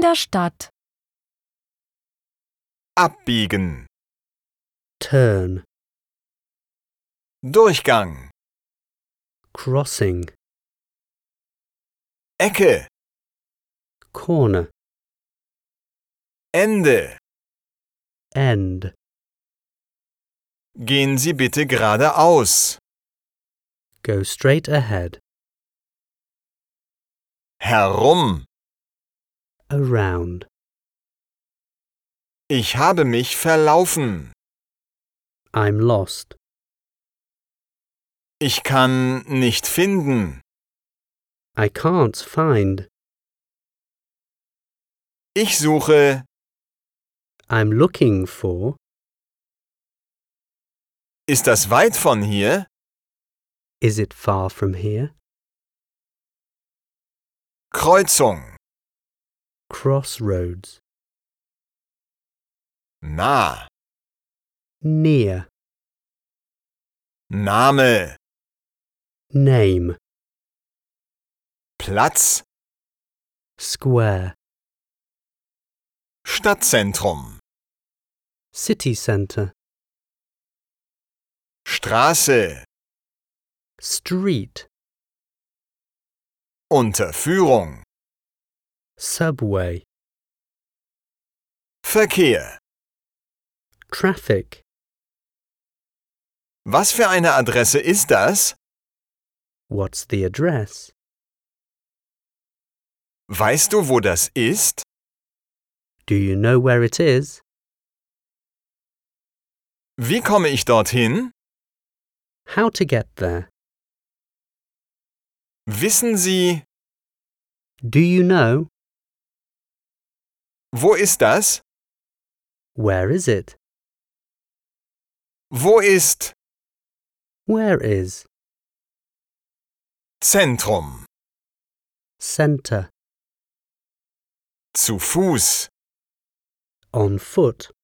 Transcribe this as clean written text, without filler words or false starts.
der Stadt. Abbiegen. turn, Durchgang. crossing, Ecke. corner, Ende. end, Gehen Sie bitte geradeaus. go straight ahead, Herum. around, Ich habe mich verlaufen. I'm lost, Ich kann nicht finden. I can't find, Ich suche. I'm looking for, Ist das weit von hier? is it far from here? Kreuzung. Crossroads, Nah. near, Name. name, Platz. square, Stadtzentrum. city centre, Straße. street, Unterführung. subway, Verkehr. traffic. Was für eine Adresse ist das? What's the address? Weißt du, wo das ist? Do you know where it is? Wie komme ich dorthin? How to get there? Wissen Sie, Do you know? wo ist das? Where is it? Wo ist Where is? Zentrum? Center. Zu Fuß. On foot.